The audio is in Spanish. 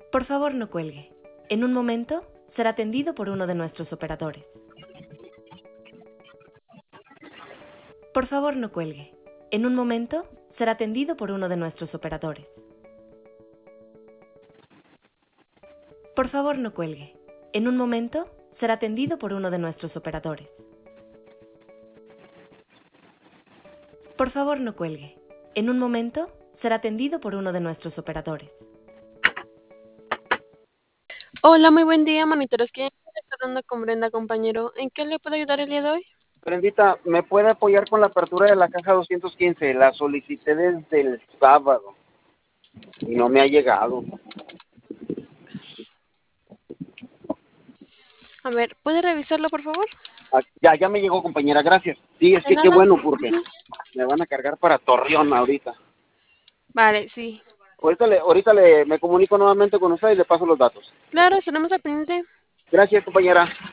Por favor, no cuelgue. En un momento será atendido por uno de nuestros operadores. Por favor, no cuelgue. En un momento será atendido por uno de nuestros operadores. Por favor, no cuelgue. En un momento será atendido por uno de nuestros operadores. Por favor, no cuelgue. En un momento será atendido por uno de nuestros operadores. Hola, muy buen día, monitores. ¿Quién está hablando con Brenda, compañero? ¿En qué le puedo ayudar el día de hoy? Brendita, ¿me puede apoyar con la apertura de la caja 215? La solicité desde el sábado y no me ha llegado. A ver, ¿puede revisarlo, por favor? Ya me llegó, compañera, gracias. Sí, es De que qué nada. bueno, porque me van a cargar para Torreón ahorita. Vale, sí. Me comunico nuevamente con usted y le paso los datos. Claro, estaremos al pendiente. Gracias, compañera.